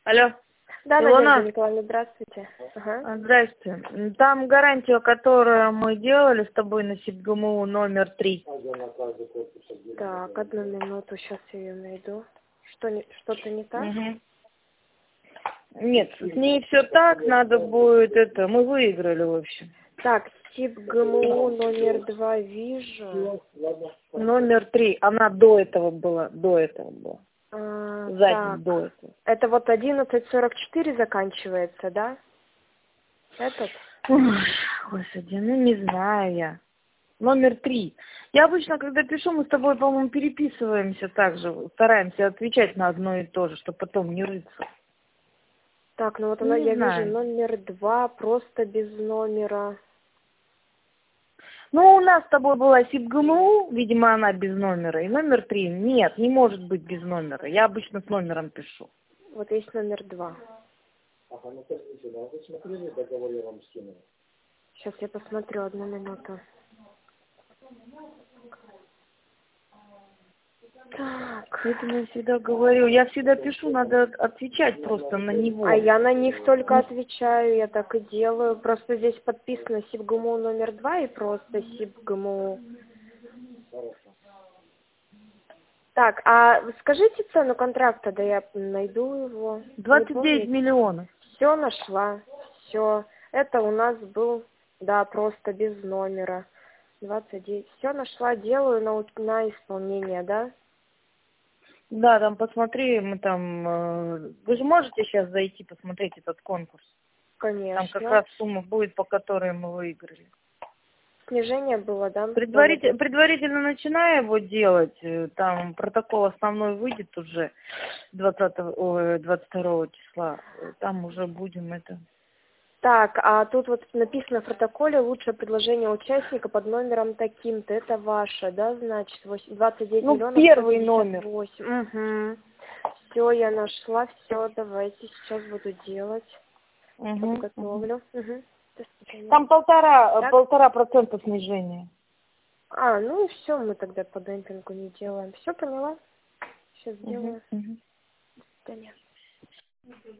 Алло. Да, Илона? Надежда Николаевна, здравствуйте. Ага. Здрасте. Там гарантию, которую мы делали с тобой на СИБ-ГМУ номер 3. Так, одну минуту, сейчас я ее найду. Что-то не так? Угу. Нет, с ней все так, надо будет это, мы выиграли, в общем. Так, тип ГМУ номер 2 вижу. Номер 3, она до этого была. Запись Так, до этого. это вот 1144 заканчивается, да? Этот? Ой, господи, ну не знаю я. Номер 3. Я обычно, когда пишу, мы с тобой, по-моему, переписываемся также, стараемся отвечать на одно и то же, чтобы потом не рыться. Так, ну вот Ну, она, не я знаю. вижу номер 2, просто без номера. Ну, у нас с тобой была СИБ-ГМУ, видимо, она без номера, и номер 3. Нет, не может быть без номера. Я обычно с номером пишу. Вот есть номер 2. Сейчас я посмотрю, одну минуту. Так. Поэтому я всегда говорю, я всегда пишу, надо отвечать просто на него. А я на них только отвечаю, я так и делаю. Просто здесь подписано СИБ-ГМУ номер 2 и просто СИБ-ГМУ. Так, а скажите цену контракта, да я найду его. 29 миллионов. Все нашла, все. Это у нас был, да, просто без номера. 29. Все нашла, делаю на исполнение, да? Да, там посмотри, мы там... Вы же можете сейчас зайти посмотреть этот конкурс? Конечно. Там как раз сумма будет, по которой мы выиграли. Снижение было, да? Предварительно начиная его делать, там протокол основной выйдет уже 22 числа, там уже будем это... Так, а тут вот написано в протоколе лучшее предложение участника под номером таким-то. Это ваше, да, значит, 29 миллионов. Первый номер. Угу. Все, я нашла, все, давайте сейчас буду делать. Подготовлю. Угу. Там 1,5% снижения. Ну все, мы тогда по демпингу не делаем. Все, поняла? Сейчас сделаю. До свидания.